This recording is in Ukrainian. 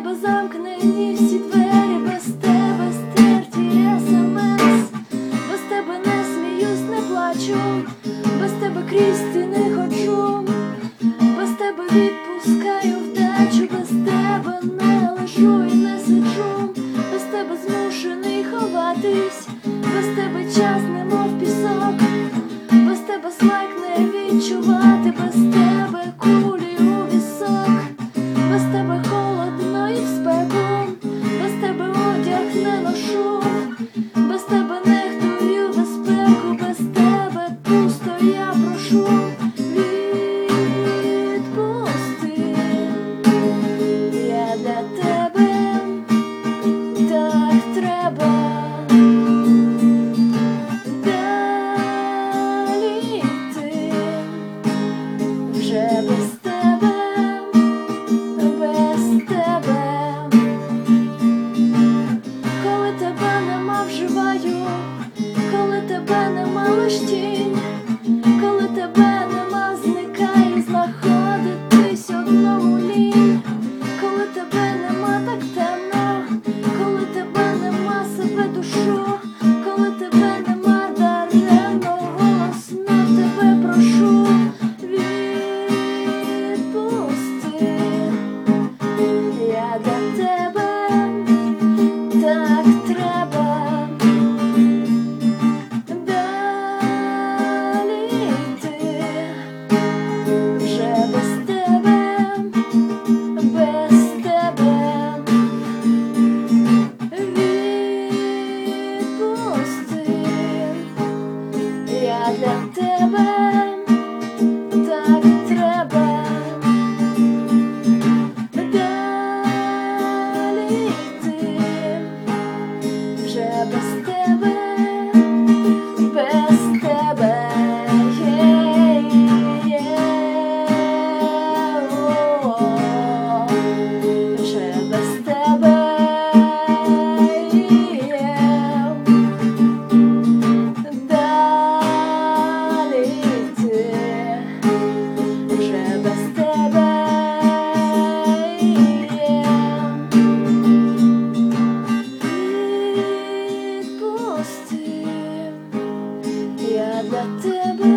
тебе замкнені всі двері, без тебе стерті СМС, без тебе не сміюсь, не плачу, без тебе крізь стіни ходжу, без тебе відпускаю вдачу, без тебе не лежу і не сиджу, без тебе змушений ховатись, без тебе час немов пісок, без тебе смак не відчувати, без тебе кулі у вісок, без тебе холодно і в спеку, без тебе одяг не ношу, без тебе нехтую безпеку, без тебе пусто я прошу. Відпусти, я для тебе так треба. Далі йти вже без тебе, без тебе. Коли тебе нема, вживаю, коли тебе нема, лиш тінь, коли тебе нема, зникаю, знаходитись одному лінь, коли тебе нема, так темно, коли тебе нема, себе душу, коли тебе нема, даремно голосно тебе прошу. Відпусти, я для тебе так треба. Далі йти вже без тебе, без тебе. Відпусти, я для тебе так треба. Далі йти вже без тебе, без тебе. Вже без тебе. Далі йти вже без тебе. Відпусти, я для тебе